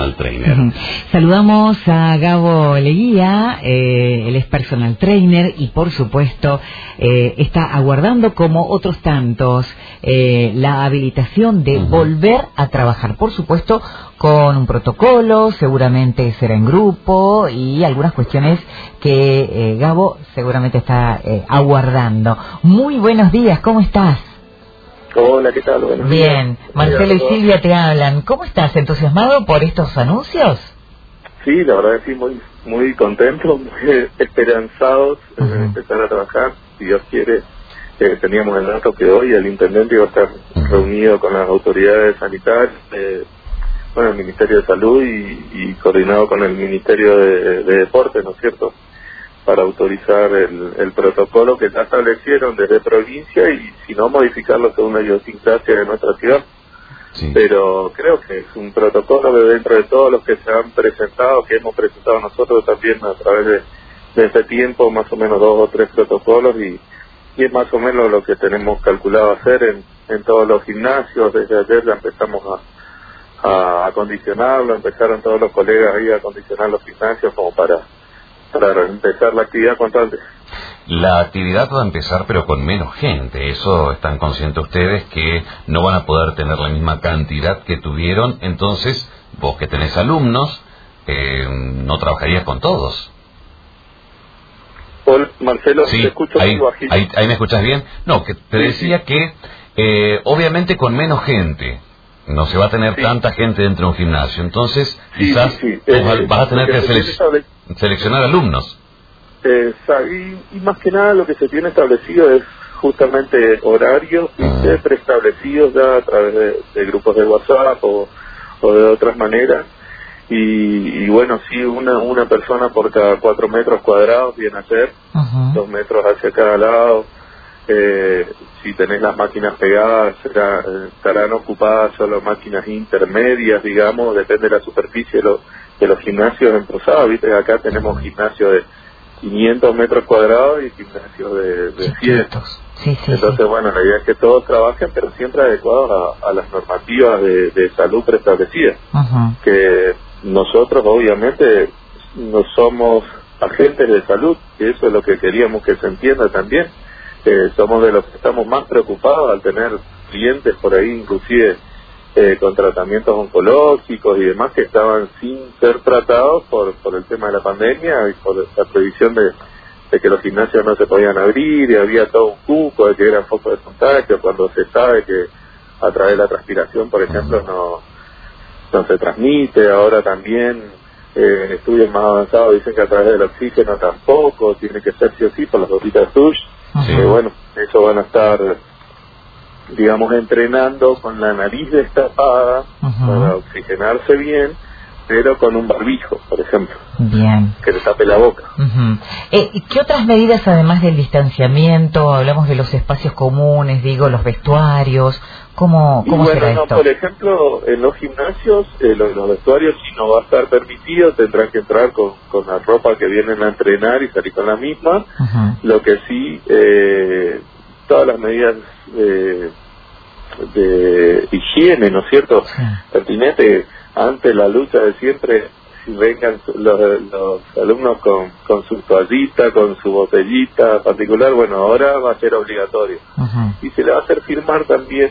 personal trainer. Saludamos a Gabo Leguía, él es personal trainer y por supuesto está aguardando como otros tantos la habilitación de volver a trabajar, por supuesto con un protocolo, seguramente será en grupo y algunas cuestiones que Gabo seguramente está aguardando. Muy buenos días, ¿cómo estás? Hola, ¿qué tal? Buenos Bien, días. Marcelo y Silvia te hablan. ¿Cómo estás? ¿Entusiasmado por estos anuncios? Sí, la verdad que sí, muy contentos, muy esperanzados en empezar a trabajar. Si Dios quiere, teníamos el dato que hoy el intendente iba a estar reunido con las autoridades sanitarias, el Ministerio de Salud y coordinado con el Ministerio de Deporte, ¿no es cierto?, para autorizar el protocolo que ya establecieron desde provincia y si no modificarlo según la idiosincrasia de nuestra ciudad. Sí. Pero creo que es un protocolo que dentro de todos los que se han presentado, que hemos presentado nosotros también a través de este tiempo, más o menos 2 o 3 protocolos y es más o menos lo que tenemos calculado hacer en todos los gimnasios. Desde ayer ya empezamos a acondicionarlo, empezaron todos los colegas ahí a acondicionar los gimnasios como para empezar la actividad cuanto antes. La actividad va a empezar pero con menos gente, eso están conscientes ustedes que no van a poder tener la misma cantidad que tuvieron, entonces vos que tenés alumnos, no trabajarías con todos. Hola, Marcelo, sí, te escucho muy bajito. Ahí me escuchás bien. No, que te decía que obviamente con menos gente no se va a tener tanta gente dentro de un gimnasio, entonces quizás vas a tener que seleccionar alumnos. Y más que nada lo que se tiene establecido es justamente horarios preestablecidos ya a través de grupos de WhatsApp o de otras maneras y bueno, sí, una persona por cada 4 metros cuadrados viene a ser 2 metros hacia cada lado. Si tenés las máquinas pegadas estarán ocupadas solo máquinas intermedias, digamos, depende de la superficie de los gimnasios en Posada. Viste, acá tenemos gimnasios de 500 metros cuadrados y gimnasios de 100. Entonces, bueno, la idea es que todos trabajen, pero siempre adecuados a las normativas de salud preestablecidas. Que nosotros, obviamente, no somos agentes de salud, que eso es lo que queríamos que se entienda también. Somos de los que estamos más preocupados al tener clientes por ahí, inclusive con tratamientos oncológicos y demás que estaban sin ser tratados por el tema de la pandemia y por la prohibición de que los gimnasios no se podían abrir y había todo un cuco de que eran focos de contagio cuando se sabe que a través de la transpiración, por ejemplo, no se transmite. Ahora también estudios más avanzados dicen que a través del oxígeno tampoco, tiene que ser sí o sí por las gotitas TUSH. Bueno, eso van a estar, digamos, entrenando con la nariz destapada para oxigenarse bien, pero con un barbijo, por ejemplo, que le tape la boca. ¿Qué otras medidas, además del distanciamiento, hablamos de los espacios comunes, digo, los vestuarios, cómo será esto? Por ejemplo, en los gimnasios, los vestuarios si no va a estar permitido, tendrán que entrar con la ropa que vienen a entrenar y salir con la misma. Lo que sí, todas las medidas de higiene, ¿no es cierto? Pertinente ante la lucha de siempre, si vengan los alumnos con su toallita, con su botellita particular, bueno, ahora va a ser obligatorio. Y se le va a hacer firmar también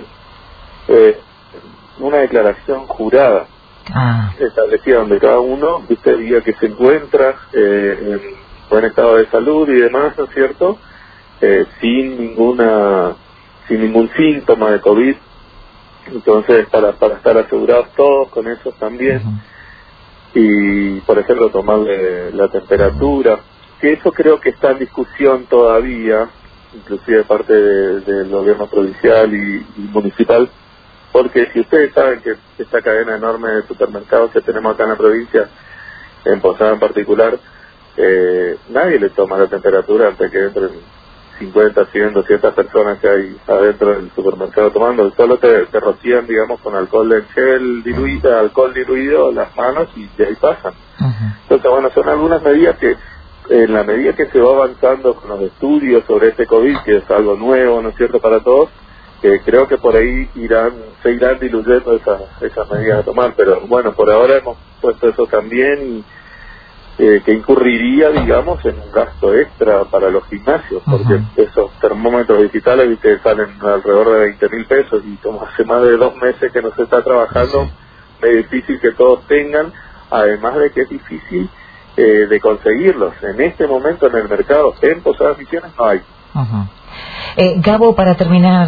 una declaración jurada establecida donde cada uno diga que se encuentra en buen estado de salud y demás, ¿no es cierto? Sin ningún síntoma de COVID. Entonces, para estar asegurados todos con eso también. Y, por ejemplo, tomarle la temperatura, que eso creo que está en discusión todavía, inclusive de parte del gobierno provincial y municipal, porque si ustedes saben que esta cadena enorme de supermercados que tenemos acá en la provincia, en Posada en particular, nadie le toma la temperatura antes que entren 50, 100, 200 personas que hay adentro del supermercado tomando. Solo te rocían, digamos, con alcohol en gel diluido, alcohol diluido las manos y de ahí pasan. Entonces, bueno, son algunas medidas que en la medida que se va avanzando con los estudios sobre este COVID, que es algo nuevo, ¿no es cierto?, para todos, creo que por ahí se irán diluyendo esas medidas a tomar. Pero bueno, por ahora hemos puesto eso también, que incurriría, digamos, en un gasto extra para los gimnasios, porque esos termómetros digitales, viste, salen alrededor de 20.000 pesos, y como hace más de 2 meses que no se está trabajando, es difícil que todos tengan, además de que es difícil de conseguirlos. En este momento en el mercado, en Posadas Misiones, no hay. Gabo, para terminar,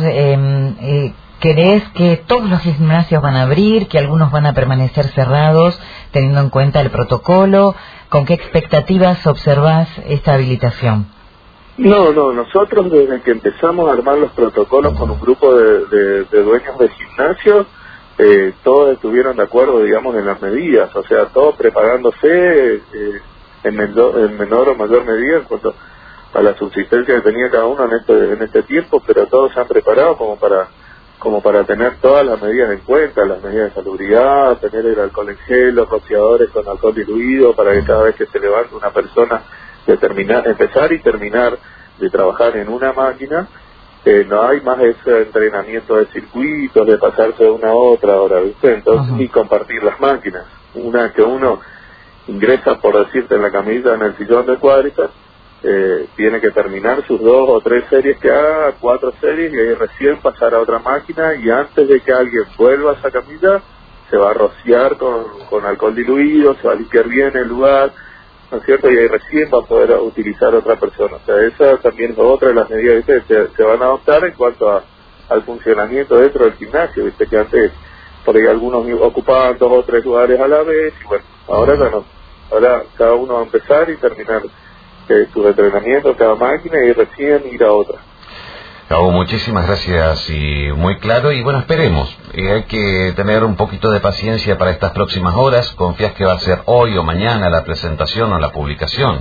¿crees que todos los gimnasios van a abrir, que algunos van a permanecer cerrados, teniendo en cuenta el protocolo? ¿Con qué expectativas observás esta habilitación? No, nosotros desde que empezamos a armar los protocolos con un grupo de dueños de gimnasios, todos estuvieron de acuerdo, digamos, en las medidas, o sea, todos preparándose en menor o mayor medida en cuanto a la subsistencia que tenía cada uno en este tiempo, pero todos se han preparado como para tener todas las medidas en cuenta, las medidas de salubridad, tener el alcohol en gel, los rociadores con alcohol diluido, para que cada vez que se levante una persona empezar y terminar de trabajar en una máquina, no hay más ese entrenamiento de circuitos, de pasarse de una a otra hora, ¿viste? Entonces, y compartir las máquinas. Una que uno ingresa, por decirte, en la camisa, en el sillón de cuádriceps, tiene que terminar sus 2 o 3 series que haga, 4 series, y ahí recién pasar a otra máquina, y antes de que alguien vuelva a esa camisa, se va a rociar con alcohol diluido, se va a limpiar bien el lugar, ¿no es cierto? Y ahí recién va a poder utilizar otra persona. O sea, esa también es otra de las medidas, ¿viste? Que se van a adoptar en cuanto al funcionamiento dentro del gimnasio, ¿viste? Que antes por ahí algunos ocupaban 2 o 3 lugares a la vez, y bueno, ahora ya no. Ahora cada uno va a empezar y terminar su entrenamiento, cada máquina, y recién ir a otra. Gabo, muchísimas gracias y muy claro, y bueno, esperemos. Hay que tener un poquito de paciencia para estas próximas horas. ¿Confías que va a ser hoy o mañana la presentación o la publicación?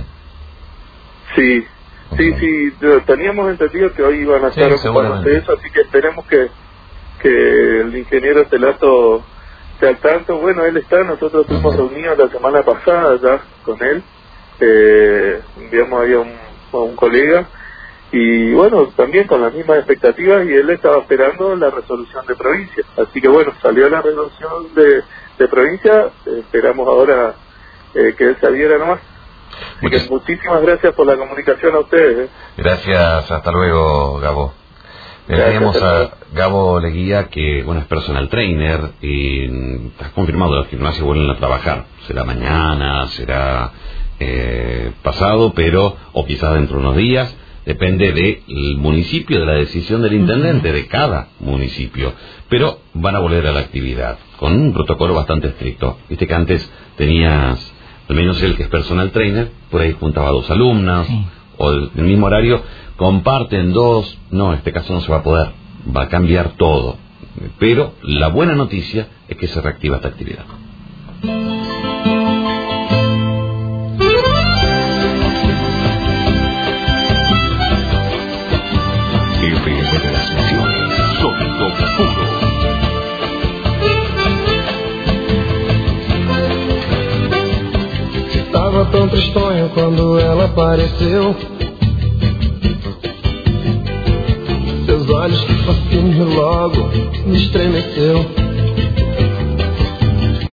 Sí, teníamos entendido que hoy iban a estar ocupándose eso, así que esperemos que el ingeniero Telato esté al tanto. Bueno, él está, nosotros estuvimos reunidos la semana pasada ya con él, enviamos ahí a un colega, y bueno, también con las mismas expectativas, y él estaba esperando la resolución de provincia, así que bueno, salió la resolución de provincia, esperamos ahora que él saliera nomás. Así que muchísimas gracias por la comunicación a ustedes. Gracias, hasta luego, Gabo. Tenemos a Gabo Leguía, que bueno, es personal trainer, y está confirmado, los gimnasios vuelven a trabajar, será mañana, será pasado, o quizás dentro de unos días. Depende del municipio, de la decisión del intendente de cada municipio. Pero van a volver a la actividad, con un protocolo bastante estricto. Viste que antes tenías, al menos él que es personal trainer, por ahí juntaba 2 alumnas, o el mismo horario, comparten 2, no, en este caso no se va a poder, va a cambiar todo. Pero la buena noticia es que se reactiva esta actividad. FM de las Misiones, sonido puro. Estava tão tristonho quando ela apareceu. Seus olhos que fascinam logo me estremeceu.